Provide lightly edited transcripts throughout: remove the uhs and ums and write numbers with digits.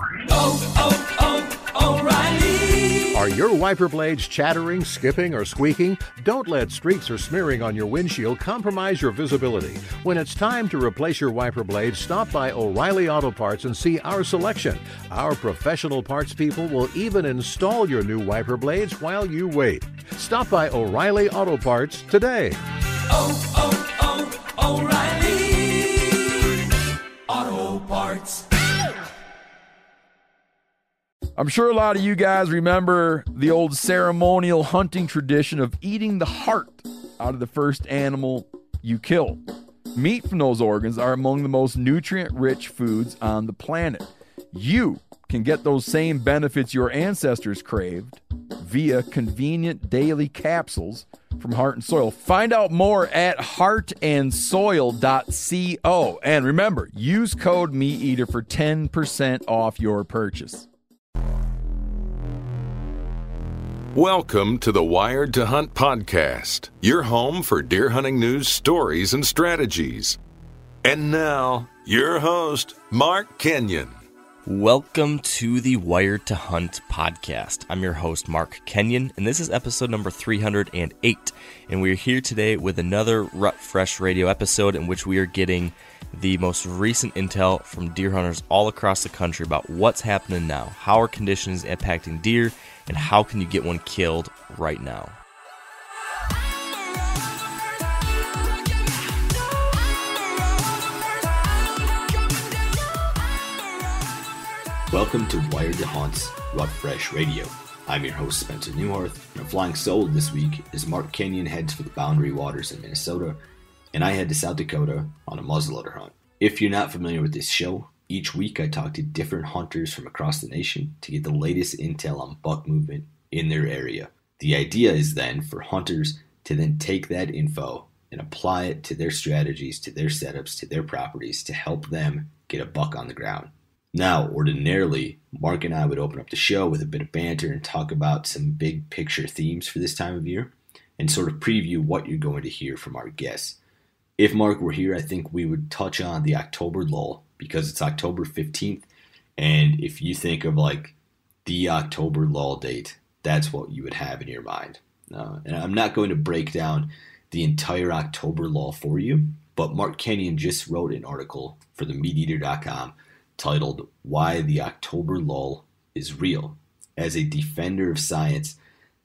O'Reilly. Are your wiper blades chattering, skipping, or squeaking? Don't let streaks or smearing on your windshield compromise your visibility. When it's time to replace your wiper blades, stop by O'Reilly Auto Parts and see our selection. Our professional parts people will even install your new wiper blades while you wait. Stop by O'Reilly Auto Parts today. O'Reilly Auto Parts. I'm sure a lot of you guys remember the old ceremonial hunting tradition of eating the heart out of the first animal you kill. Meat from those organs are among the most nutrient-rich foods on the planet. You can get those same benefits your ancestors craved via convenient daily capsules from Heart and Soil. Find out more at heartandsoil.co. And remember, use code MeatEater for 10% off your purchase. Welcome to the Wired to Hunt podcast, your home for deer hunting news, stories, and strategies. And now, your host, Mark Kenyon. Welcome to the Wired to Hunt podcast. I'm your host, Mark Kenyon, and this is episode number 308. And we're here today with another Rut Fresh Radio episode in which we are getting the most recent intel from deer hunters all across the country about what's happening now, how are conditions impacting deer, and how can you get one killed right now. Welcome to Wired to Hunt's Rut Fresh Radio. I'm your host, Spencer Newhart, and flying solo this week is Mark Kenyon heads for the Boundary Waters in Minnesota, and I head to South Dakota on a muzzleloader hunt. If you're not familiar with this show, each week I talk to different hunters from across the nation to get the latest intel on buck movement in their area. The idea is then for hunters to then take that info and apply it to their strategies, to their setups, to their properties to help them get a buck on the ground. Now, ordinarily, Mark and I would open up the show with a bit of banter and talk about some big picture themes for this time of year and sort of preview what you're going to hear from our guests. If Mark were here, I think we would touch on the October lull because it's October 15th. And if you think of like the October lull date, that's what you would have in your mind. And I'm not going to break down the entire October lull for you, but Mark Kenyon just wrote an article for the MeatEater.com titled Why the October Lull is Real. As a defender of science,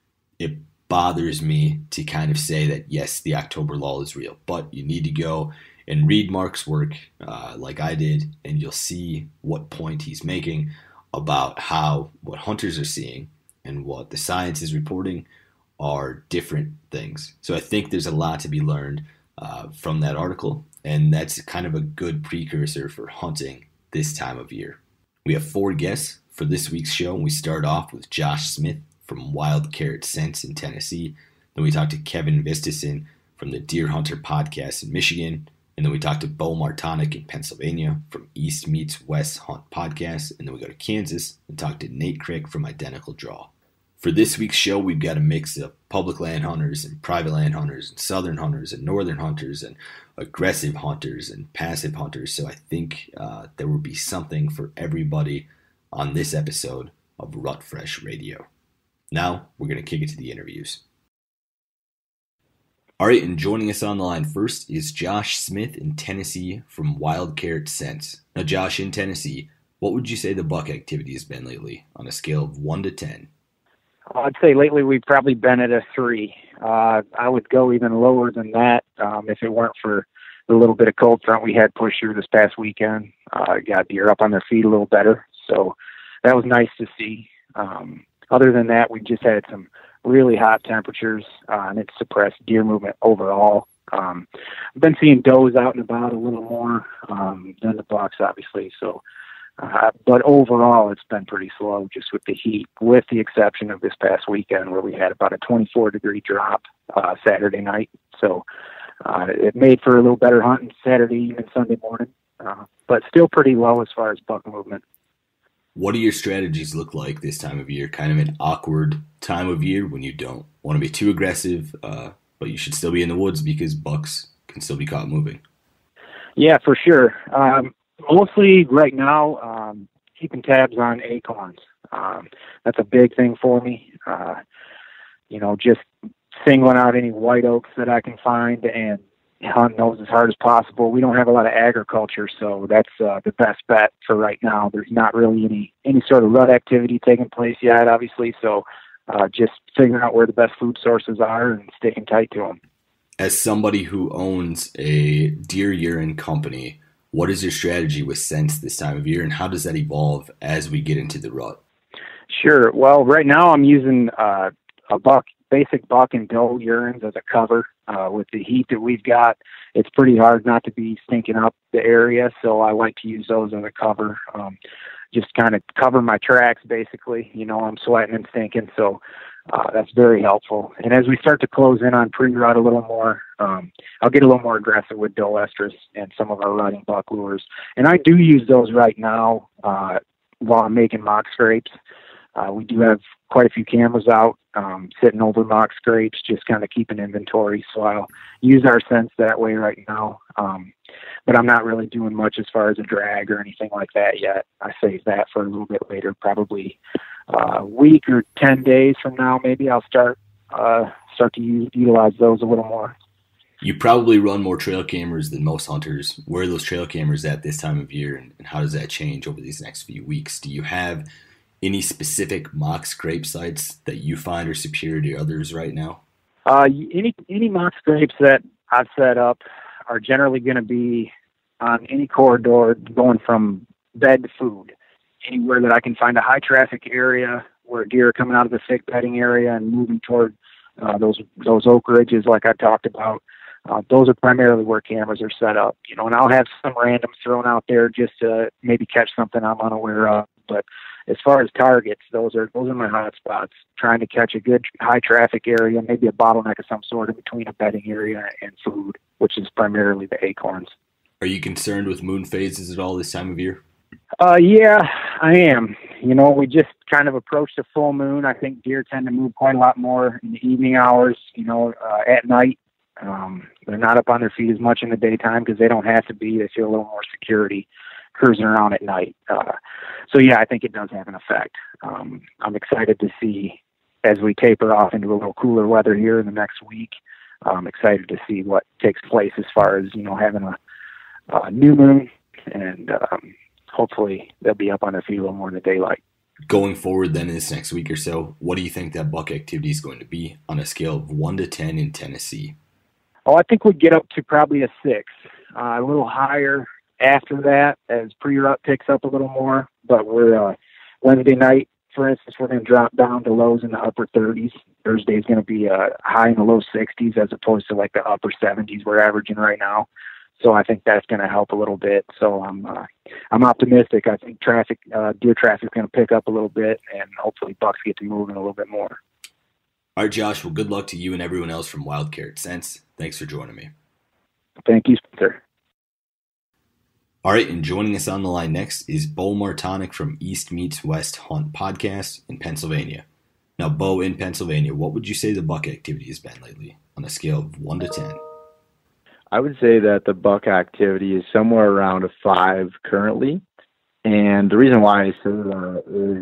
it bothers me to kind of say that yes, the October lull is real, but you need to go and read Mark's work like I did, and you'll see what point he's making about how what hunters are seeing and what the science is reporting are different things. So I think there's a lot to be learned from that article, and that's kind of a good precursor for hunting this time of year. We have 4 guests for this week's show, and we start off with Josh Smith from Wild Carrot Scents in Tennessee. Then we talk to Kevin Vistison from the Deer Hunter podcast in Michigan. And then we talk to Bo Martonic in Pennsylvania from East Meets West Hunt podcast. And then we go to Kansas and talk to Nate Crick from Identical Draw. For this week's show, we've got a mix of public land hunters and private land hunters and southern hunters and northern hunters and aggressive hunters and passive hunters. So I think there will be something for everybody on this episode of Rut Fresh Radio. Now, we're going to kick it to the interviews. All right, and joining us on the line first is Josh Smith in Tennessee from Wild Carrot Scents. Now, Josh, in Tennessee, what would you say the buck activity has been lately on a scale of 1 to 10? I'd say lately we've probably been at a 3. I would go even lower than that if it weren't for the little bit of cold front we had push through this past weekend. Got deer up on their feet a little better, so that was nice to see. Other than that, we just had some really hot temperatures, and it suppressed deer movement overall. I've been seeing does out and about a little more than the bucks, obviously. So, but overall, it's been pretty slow just with the heat, with the exception of this past weekend where we had about a 24-degree drop Saturday night. So it made for a little better hunting Saturday and Sunday morning, but still pretty low as far as buck movement. What do your strategies look like this time of year? Kind of an awkward time of year when you don't want to be too aggressive, but you should still be in the woods because bucks can still be caught moving. Yeah, for sure. Mostly right now, keeping tabs on acorns. That's a big thing for me. Just singling out any white oaks that I can find and hunt those as hard as possible. We don't have a lot of agriculture, so that's the best bet for right now. There's not really any sort of rut activity taking place yet, obviously, so just figuring out where the best food sources are and sticking tight to them. As somebody who owns a deer urine company, what is your strategy with scents this time of year, and how does that evolve as we get into the rut? Sure. Well, right now I'm using basic buck and doe urines as a cover. With the heat that we've got, it's pretty hard not to be stinking up the area, so I like to use those as a cover. Just kind of cover my tracks, basically. I'm sweating and stinking, so that's very helpful. And as we start to close in on pre-rut a little more, I'll get a little more aggressive with doe estrus and some of our rutting buck lures. And I do use those right now while I'm making mock scrapes. We do have quite a few cameras out sitting over mock scrapes, just kind of keeping inventory. So I'll use our scents that way right now. But I'm not really doing much as far as a drag or anything like that yet. I save that for a little bit later, probably a week or 10 days from now. Maybe I'll start to utilize those a little more. You probably run more trail cameras than most hunters. Where are those trail cameras at this time of year, and how does that change over these next few weeks? Do you have any specific mock scrape sites that you find are superior to others right now? Any mock scrapes that I've set up are generally going to be on any corridor going from bed to food. Anywhere that I can find a high traffic area where deer are coming out of the thick bedding area and moving toward those oak ridges like I talked about. Those are primarily where cameras are set up, and I'll have some randoms thrown out there just to maybe catch something I'm unaware of. But as far as targets, those are my hot spots, trying to catch a good high traffic area, maybe a bottleneck of some sort in between a bedding area and food, which is primarily the acorns. Are you concerned with moon phases at all this time of year? Yeah, I am. We just kind of approached a full moon. I think deer tend to move quite a lot more in the evening hours, at night. They're not up on their feet as much in the daytime because they don't have to be. They feel a little more security cruising around at night. So yeah, I think it does have an effect. I'm excited to see as we taper off into a little cooler weather here in the next week. I'm excited to see what takes place as far as, having a new moon, and hopefully they'll be up on their feet a little more in the daylight. Going forward then in this next week or so, what do you think that buck activity is going to be on a scale of 1 to 10 in Tennessee? Oh, I think we'd get up to probably a 6, a little higher after that as pre-rut picks up a little more. But we're Wednesday night, for instance, we're going to drop down to lows in the upper 30s. Thursday is going to be high in the low 60s as opposed to like the upper 70s we're averaging right now. So I think that's going to help a little bit. So I'm optimistic. I think deer traffic is going to pick up a little bit, and hopefully bucks get to moving a little bit more. All right, Josh. Well, good luck to you and everyone else from Wild Carrot Scents. Thanks for joining me. Thank you, Spencer. All right, and joining us on the line next is Bo Martonic from East Meets West Hunt Podcast in Pennsylvania. Now, Bo, in Pennsylvania, what would you say the buck activity has been lately on a scale of 1 to 10? I would say that the buck activity is somewhere around a 5 currently. And the reason why I say that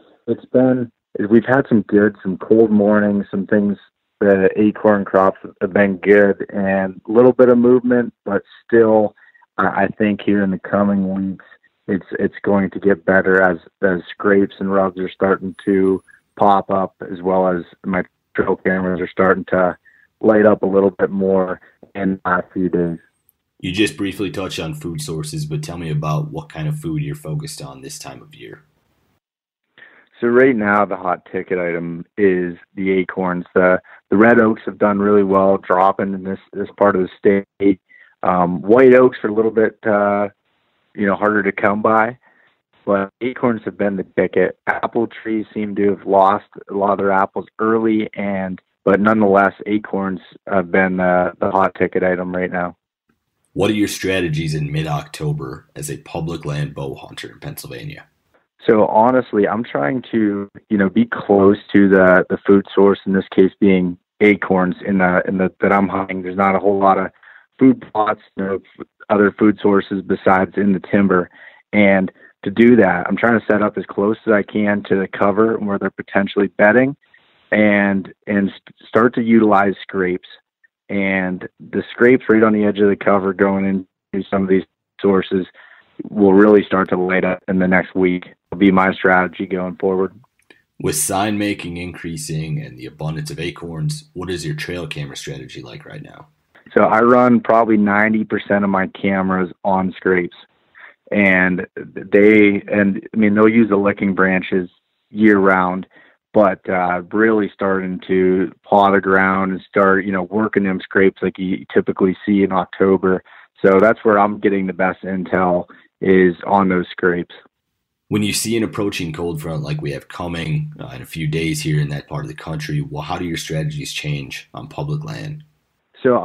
is we've had some cold mornings, some things, the acorn crops have been good and a little bit of movement, but still, I think here in the coming weeks, it's going to get better as scrapes and rubs are starting to pop up, as well as my trail cameras are starting to light up a little bit more in the last few days. You just briefly touched on food sources, but tell me about what kind of food you're focused on this time of year. So right now, the hot ticket item is the acorns. The red oaks have done really well dropping in this part of the state. White oaks are a little bit, harder to come by, but acorns have been the ticket. Apple trees seem to have lost a lot of their apples early, but nonetheless, acorns have been the hot ticket item right now. What are your strategies in mid-October as a public land bow hunter in Pennsylvania? So honestly, I'm trying to, be close to the food source, in this case being acorns in the that I'm hunting. There's not a whole lot of food plots, other food sources besides in the timber. And to do that, I'm trying to set up as close as I can to the cover where they're potentially bedding, and start to utilize scrapes. And the scrapes right on the edge of the cover going into some of these sources will really start to light up in the next week. Will be my strategy going forward. With sign making increasing and the abundance of acorns, what is your trail camera strategy like right now? So I run probably 90% of my cameras on scrapes, and they'll use the licking branches year round, but really starting to paw the ground and start, working them scrapes like you typically see in October. So that's where I'm getting the best intel, is on those scrapes. When you see an approaching cold front like we have coming in a few days here in that part of the country, well, how do your strategies change on public land? So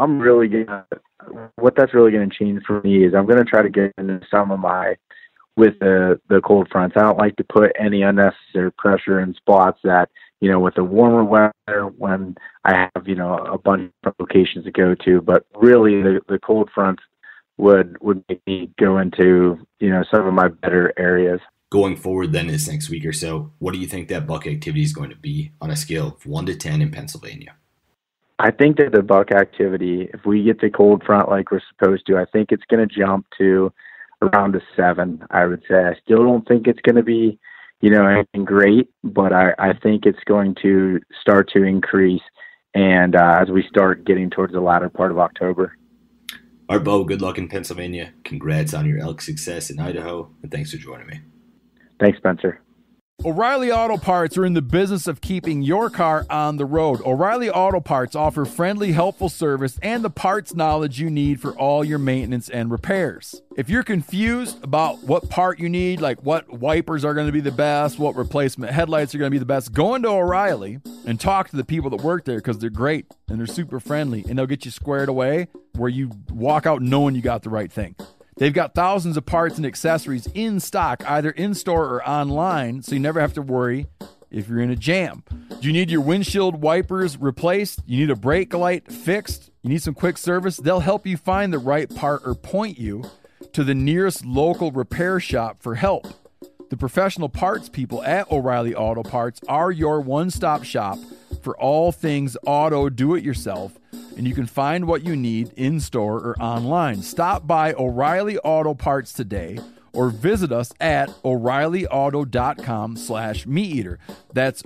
what that's really going to change for me is I'm going to try to get into some of with the cold fronts. I don't like to put any unnecessary pressure in spots that, with the warmer weather, when I have, a bunch of locations to go to. But really the cold fronts would make me go into, some of my better areas. Going forward then this next week or so, what do you think that buck activity is going to be on a scale of 1 to 10 in Pennsylvania? I think that the buck activity, if we get the cold front like we're supposed to, I think it's going to jump to around a 7, I would say. I still don't think it's going to be, anything great, but I think it's going to start to increase, and as we start getting towards the latter part of October. All right, Bo, good luck in Pennsylvania. Congrats on your elk success in Idaho, and thanks for joining me. Thanks, Spencer. O'Reilly Auto Parts are in the business of keeping your car on the road. O'Reilly Auto Parts offer friendly, helpful service and the parts knowledge you need for all your maintenance and repairs. If you're confused about what part you need, like what wipers are going to be the best, what replacement headlights are going to be the best, go into O'Reilly and talk to the people that work there, because they're great and they're super friendly, and they'll get you squared away where you walk out knowing you got the right thing. They've got thousands of parts and accessories in stock, either in-store or online, so you never have to worry if you're in a jam. Do you need your windshield wipers replaced? You need a brake light fixed? You need some quick service? They'll help you find the right part or point you to the nearest local repair shop for help. The professional parts people at O'Reilly Auto Parts are your one-stop shop for all things auto do-it-yourself, and you can find what you need in-store or online. Stop by O'Reilly Auto Parts today or visit us at O'ReillyAuto.com/MeatEater. That's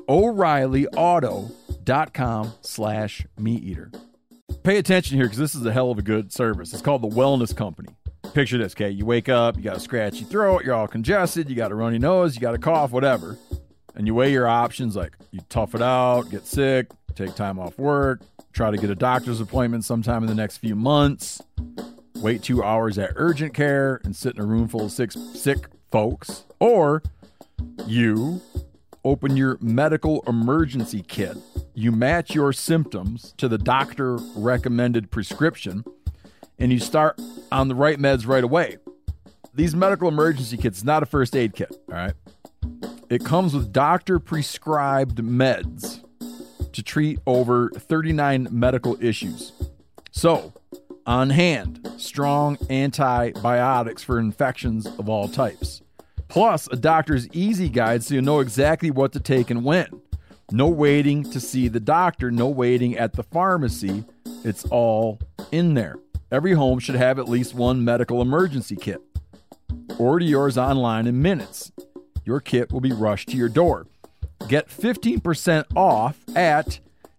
O'ReillyAuto.com/MeatEater. Pay attention here, because this is a hell of a good service. It's called the Wellness Company. Picture this, okay? You wake up, you got a scratchy throat, you're all congested, you got a runny nose, you got a cough, whatever. And you weigh your options, like you tough it out, get sick, take time off work, try to get a doctor's appointment sometime in the next few months, wait 2 hours at urgent care and sit in a room full of sick folks. Or you open your medical emergency kit. You match your symptoms to the doctor recommended prescription, and you start on the right meds right away. These medical emergency kits is not a first aid kit, all right? It comes with doctor prescribed meds to treat over 39 medical issues. So, on hand, strong antibiotics for infections of all types. Plus, a doctor's easy guide so you know exactly what to take and when. No waiting to see the doctor, no waiting at the pharmacy. It's all in there. Every home should have at least one medical emergency kit. Order yours online in minutes. Your kit will be rushed to your door. Get 15% off at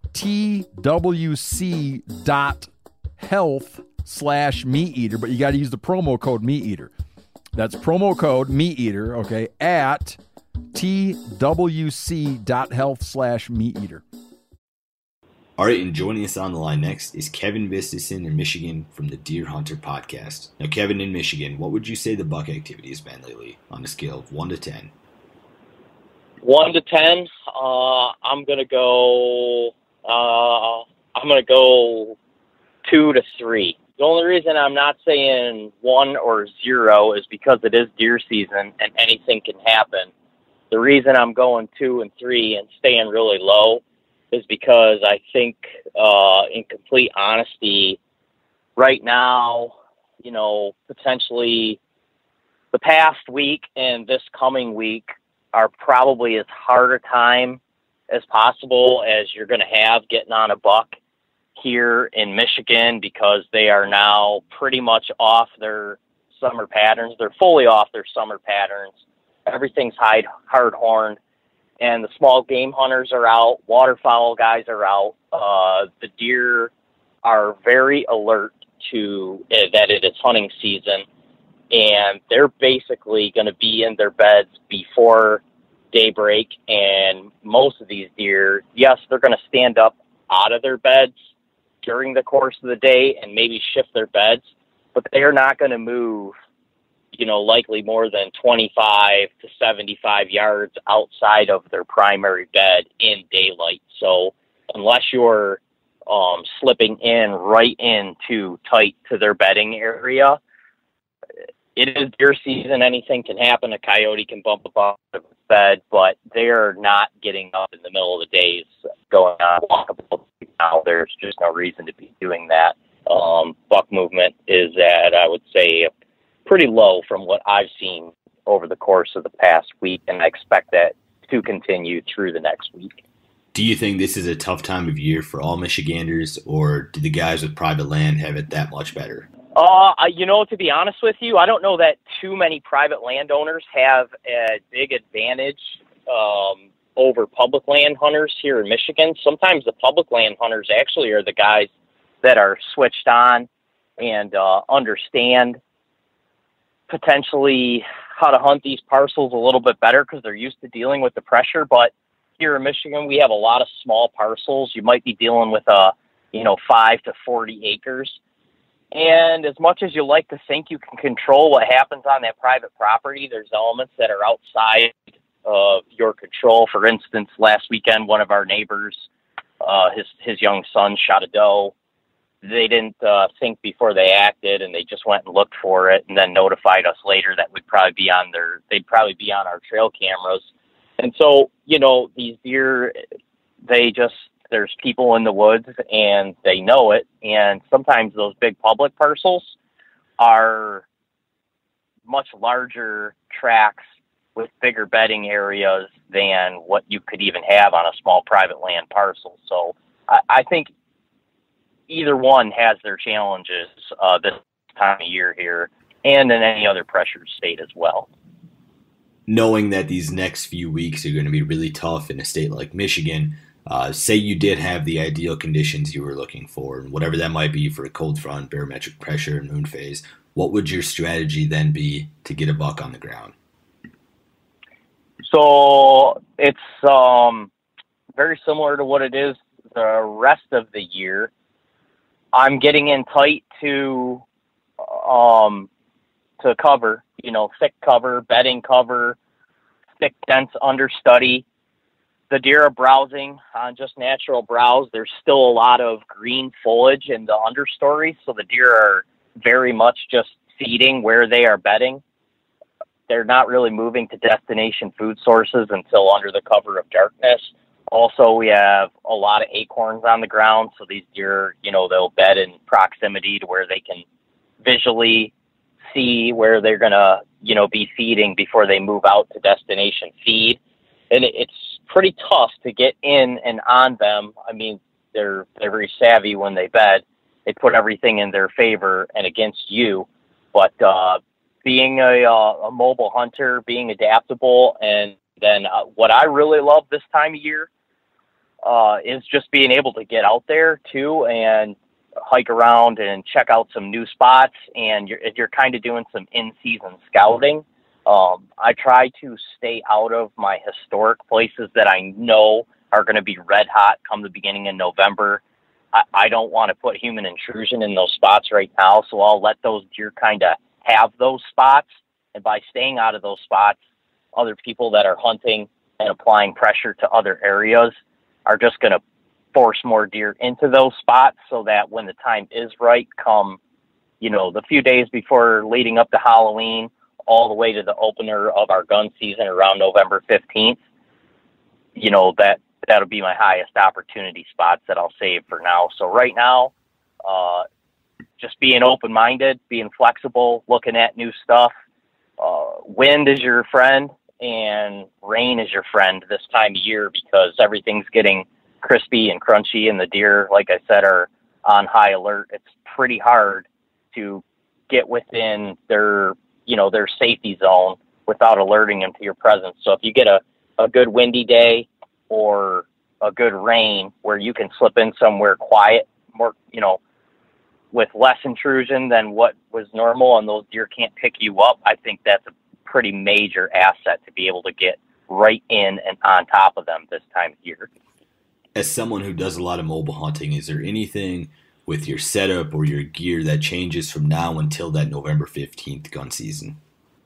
twc.health/MeatEater, but you got to use the promo code MeatEater. That's promo code MeatEater, okay, at twc.health/MeatEater. All right, and joining us on the line next is Kevin Vistison in Michigan from the Deer Hunter podcast. Now, Kevin, in Michigan, what would you say the buck activity has been lately on a scale of 1 to 10? 1 to 10, I'm gonna go 2 to 3. The only reason I'm not saying 1 or 0 is because it is deer season and anything can happen. The reason I'm going 2 and 3 and staying really low is because I think, in complete honesty, right now, potentially the past week and this coming week are probably as hard a time as possible as you're going to have getting on a buck here in Michigan, because they are now pretty much off their summer patterns. They're fully off their summer patterns. Everything's hard horned, and the small game hunters are out. Waterfowl guys are out. The deer are very alert to that it is hunting season, and they're basically going to be in their beds before daybreak. And most of these deer, yes, they're going to stand up out of their beds during the course of the day and maybe shift their beds, but they are not going to move, likely more than 25 to 75 yards outside of their primary bed in daylight. So unless you're slipping in right into tight to their bedding area, it is deer season. Anything can happen. A coyote can bump up out of its bed, but they're not getting up in the middle of the days going on walkable. Now there's just no reason to be doing that. Buck movement is at, I would say, pretty low from what I've seen over the course of the past week, and I expect that to continue through the next week. Do you think this is a tough time of year for all Michiganders, or do the guys with private land have it that much better? To be honest with you, I don't know that too many private landowners have a big advantage over public land hunters here in Michigan. Sometimes the public land hunters actually are the guys that are switched on and understand potentially how to hunt these parcels a little bit better because they're used to dealing with the pressure. But here in Michigan, we have a lot of small parcels. You might be dealing with 5 to 40 acres. And as much as you like to think you can control what happens on that private property, there's elements that are outside of your control. For instance, last weekend, one of our neighbors, his young son shot a doe. They didn't think before they acted, and they just went and looked for it, and then notified us later that they'd probably be on our trail cameras. And so, these deer, there's people in the woods and they know it. And sometimes those big public parcels are much larger tracts with bigger bedding areas than what you could even have on a small private land parcel. So I think either one has their challenges this time of year here and in any other pressured state as well. Knowing that these next few weeks are going to be really tough in a state like Michigan, say you did have the ideal conditions you were looking for, and whatever that might be for a cold front, barometric pressure, and moon phase, what would your strategy then be to get a buck on the ground? So it's very similar to what it is the rest of the year. I'm getting in tight to cover, thick cover, bedding cover, thick, dense understudy. The deer are browsing on just natural browse. There's still a lot of green foliage in the understory, so the deer are very much just feeding where they are bedding. They're not really moving to destination food sources until under the cover of darkness. Also, we have a lot of acorns on the ground, so these deer, they'll bed in proximity to where they can visually see where they're going to, be feeding before they move out to destination feed. And it's pretty tough to get in and on them. I mean, they're very savvy when they bed. They put everything in their favor and against you. But being a mobile hunter, being adaptable, and then what I really love this time of year is just being able to get out there too and hike around and check out some new spots. And you're kind of doing some in-season scouting. I try to stay out of my historic places that I know are going to be red hot come the beginning of November. I don't want to put human intrusion in those spots right now, so I'll let those deer kind of have those spots. And by staying out of those spots, other people that are hunting and applying pressure to other areas are just going to force more deer into those spots, so that when the time is right, come, the few days before leading up to Halloween, all the way to the opener of our gun season around November 15th, that'll be my highest opportunity spots that I'll save for now. So right now, just being open-minded, being flexible, looking at new stuff, wind is your friend and rain is your friend this time of year, because everything's getting crispy and crunchy, and the deer, like I said, are on high alert. It's pretty hard to get within their safety zone without alerting them to your presence. So if you get a good windy day or a good rain where you can slip in somewhere quiet, more, with less intrusion than what was normal, and those deer can't pick you up, I think that's a pretty major asset to be able to get right in and on top of them this time of year. As someone who does a lot of mobile hunting, is there anything with your setup or your gear that changes from now until that November 15th gun season?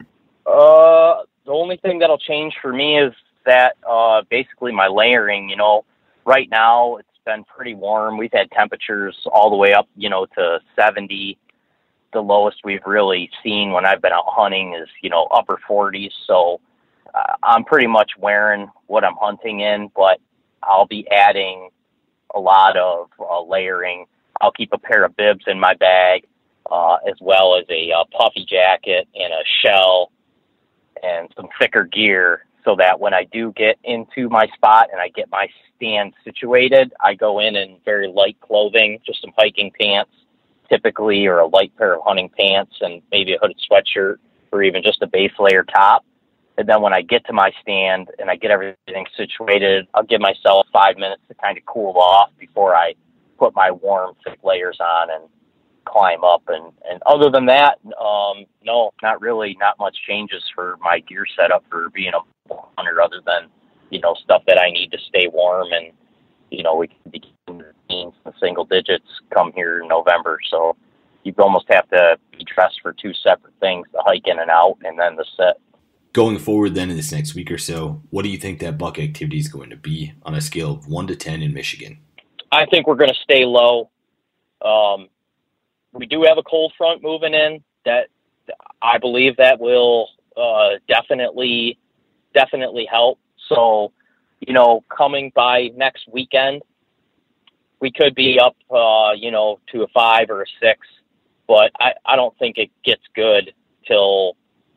The only thing that'll change for me is that basically my layering. Right now it's been pretty warm. We've had temperatures all the way up, to 70. The lowest we've really seen when I've been out hunting is, upper 40s. So I'm pretty much wearing what I'm hunting in, but I'll be adding a lot of layering. I'll keep a pair of bibs in my bag, as well as a puffy jacket and a shell and some thicker gear, so that when I do get into my spot and I get my stand situated, I go in very light clothing, just some hiking pants typically, or a light pair of hunting pants and maybe a hooded sweatshirt, or even just a base layer top. And then when I get to my stand and I get everything situated, I'll give myself 5 minutes to kind of cool off before I put my warm, thick layers on and climb up. And other than that, no, not really, not much changes for my gear setup for being a hunter, other than, stuff that I need to stay warm. And, we can be in the single digits come here in November. So you almost have to be dressed for two separate things, the hike in and out, and then the set. Going forward then in this next week or so, what do you think that buck activity is going to be on a scale of 1 to 10 in Michigan? I think we're going to stay low. We do have a cold front moving in that I believe that will definitely help. So, coming by next weekend, we could be up, to a 5 or a 6, but I don't think it gets good till,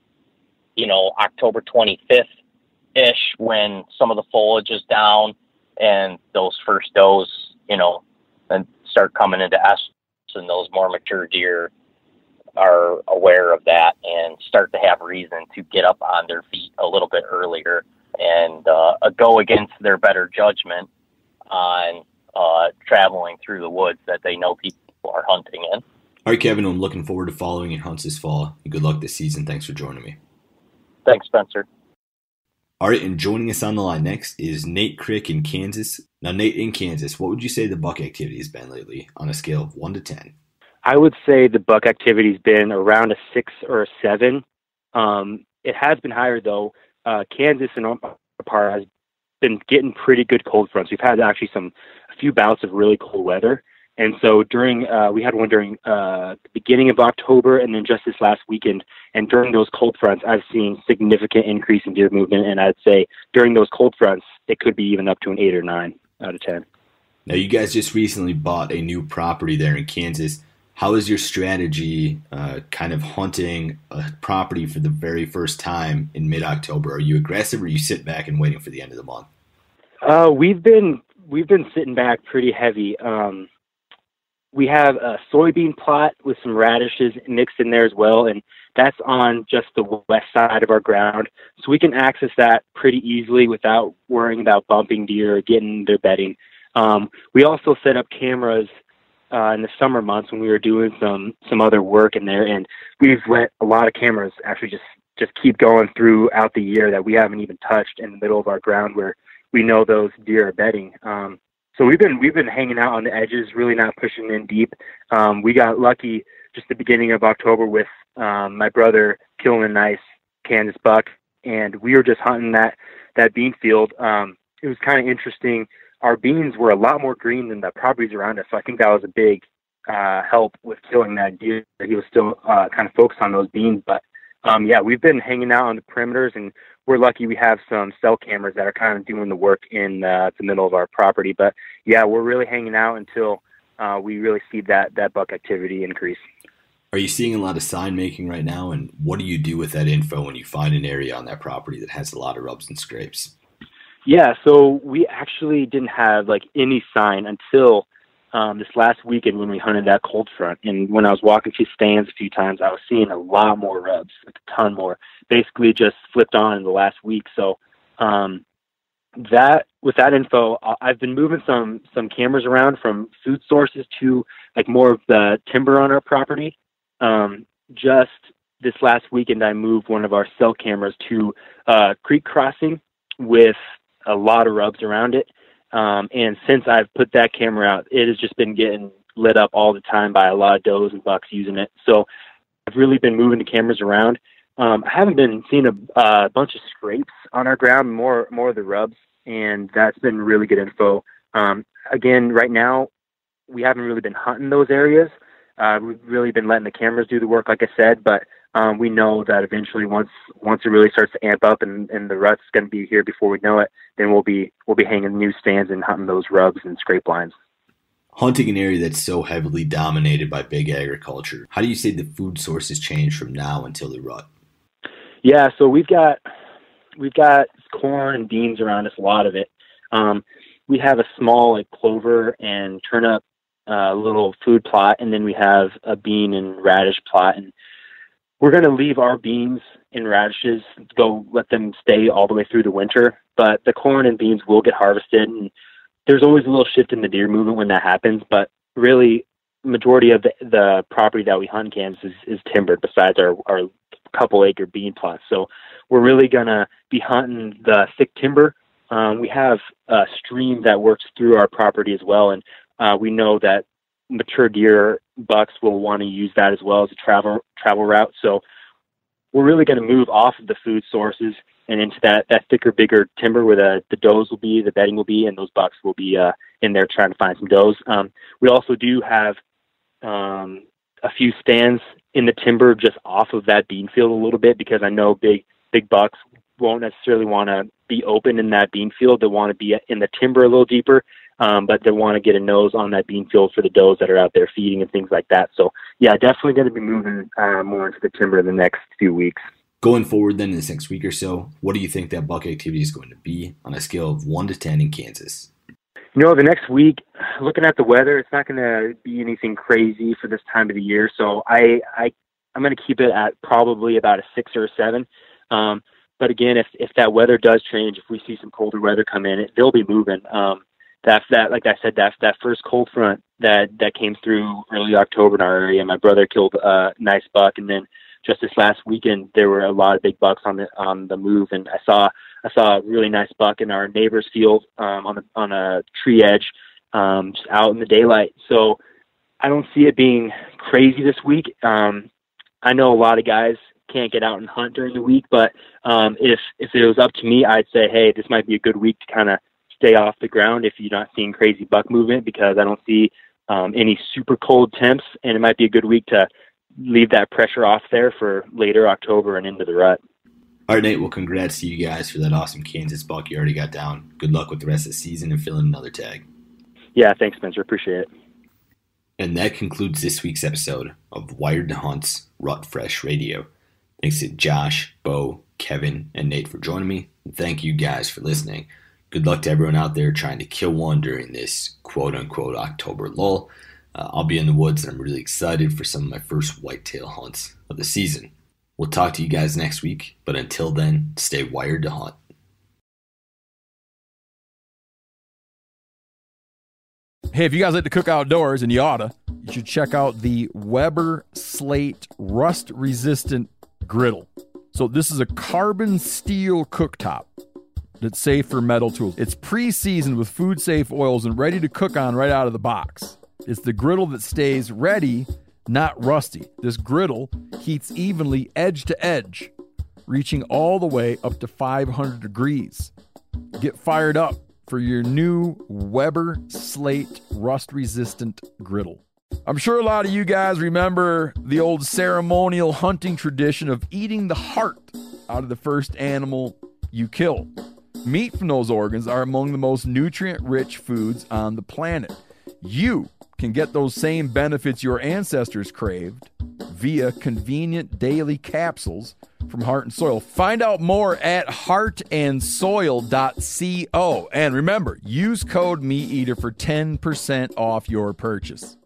October 25th-ish, when some of the foliage is down and those first does, and start coming into estrus, and those more mature deer are aware of that and start to have reason to get up on their feet a little bit earlier and go against their better judgment on traveling through the woods that they know people are hunting in. All right, Kevin, I'm looking forward to following your hunts this fall. Good luck this season. Thanks for joining me. Thanks, Spencer. All right, and joining us on the line next is Nate Crick in Kansas. Now, Nate, in Kansas, what would you say the buck activity has been lately on a scale of 1 to 10? I would say the buck activity's been around a 6 or a 7. It has been higher, though. Kansas and Opar has been getting pretty good cold fronts. We've had actually a few bouts of really cold weather. And so we had one during the beginning of October and then just this last weekend. And during those cold fronts, I've seen significant increase in deer movement. And I'd say during those cold fronts, it could be even up to an 8 or 9 out of 10. Now, you guys just recently bought a new property there in Kansas. How is your strategy kind of hunting a property for the very first time in mid-October? Are you aggressive, or are you sitting back and waiting for the end of the month? We've been sitting back pretty heavy. We have a soybean plot with some radishes mixed in there as well, and that's on just the west side of our ground. So we can access that pretty easily without worrying about bumping deer or getting their bedding. We also set up cameras in the summer months when we were doing some other work in there, and we've let a lot of cameras actually just keep going throughout the year that we haven't even touched in the middle of our ground where we know those deer are bedding. So we've been hanging out on the edges, really not pushing in deep. We got lucky just the beginning of October with my brother killing a nice Kansas buck, and we were just hunting that bean field. It was kind of interesting. Our beans were a lot more green than the properties around us, so I think that was a big help with killing that deer. He was still kind of focused on those beans, but we've been hanging out on the perimeters, and we're lucky we have some cell cameras that are kind of doing the work in the middle of our property. But yeah, we're really hanging out until we really see that buck activity increase. Are you seeing a lot of sign making right now? And what do you do with that info when you find an area on that property that has a lot of rubs and scrapes? Yeah, so we actually didn't have like any sign until this last weekend when we hunted that cold front. And when I was walking through stands a few times, I was seeing a lot more rubs, like a ton more. Basically just flipped on in the last week. So that with that info, I've been moving some cameras around from food sources to like more of the timber on our property. Just this last weekend, I moved one of our cell cameras to creek crossing with a lot of rubs around it. And since I've put that camera out, it has just been getting lit up all the time by a lot of does and bucks using it. So I've really been moving the cameras around. I haven't been seeing a bunch of scrapes on our ground, more of the rubs, and that's been really good info. Again, right now, we haven't really been hunting those areas. We've really been letting the cameras do the work, like I said, but we know that eventually once it really starts to amp up and the rut's going to be here before we know it, then we'll be hanging new stands and hunting those rubs and scrape lines. Hunting an area that's so heavily dominated by big agriculture, how do you say the food sources change from now until the rut? Yeah, so we've got corn and beans around us, a lot of it. We have a small like clover and turnip little food plot, and then we have a bean and radish plot, and we're going to leave our beans and radishes, go let them stay all the way through the winter, but the corn and beans will get harvested, and there's always a little shift in the deer movement when that happens, but really majority of the property that we hunt in Kansas is timbered besides our couple acre bean plots. So we're really going to be hunting the thick timber. We have a stream that works through our property as well, and we know that mature deer bucks will want to use that as well as a travel route. So we're really going to move off of the food sources and into that thicker, bigger timber where the does will be, the bedding will be, and those bucks will be in there trying to find some does. We also do have a few stands in the timber just off of that bean field a little bit, because I know big bucks won't necessarily want to be open in that bean field. They want to be in the timber a little deeper, but they want to get a nose on that bean field for the does that are out there feeding and things like that. So yeah, definitely going to be moving more into the timber in the next few weeks. Going forward then in this next week or so, what do you think that buck activity is going to be on a scale of 1 to 10 in Kansas? You know, the next week, looking at the weather, it's not going to be anything crazy for this time of the year. So I'm going to keep it at probably about a 6 or a 7. But again, if that weather does change, if we see some colder weather come in, they'll be moving. That like I said, that first cold front that came through early October in our area, my brother killed a nice buck, and then just this last weekend there were a lot of big bucks on the move, and I saw a really nice buck in our neighbor's field on a tree edge, just out in the daylight. So I don't see it being crazy this week. I know a lot of guys can't get out and hunt during the week, but if it was up to me, I'd say, hey, this might be a good week to kind of stay off the ground if you're not seeing crazy buck movement, because I don't see any super cold temps, and it might be a good week to leave that pressure off there for later October and into the rut. All right, Nate, well, congrats to you guys for that awesome Kansas buck you already got down. Good luck with the rest of the season and filling another tag. Yeah, thanks, Spencer. Appreciate it. And that concludes this week's episode of Wired to Hunt's Rut Fresh Radio. Thanks to Josh, Bo, Kevin, and Nate for joining me. And thank you guys for listening. Good luck to everyone out there trying to kill one during this quote-unquote October lull. I'll be in the woods, and I'm really excited for some of my first whitetail hunts of the season. We'll talk to you guys next week, but until then, stay wired to hunt. Hey, if you guys like to cook outdoors, and you oughta, you should check out the Weber Slate rust-resistant griddle. So this is a carbon steel cooktop that's safe for metal tools. It's pre-seasoned with food-safe oils and ready to cook on right out of the box. It's the griddle that stays ready, not rusty. This griddle heats evenly edge to edge, reaching all the way up to 500 degrees. Get fired up for your new Weber Slate rust-resistant griddle. I'm sure a lot of you guys remember the old ceremonial hunting tradition of eating the heart out of the first animal you kill. Meat from those organs are among the most nutrient-rich foods on the planet. You can get those same benefits your ancestors craved via convenient daily capsules from Heart and Soil. Find out more at heartandsoil.co. And remember, use code MeatEater for 10% off your purchase.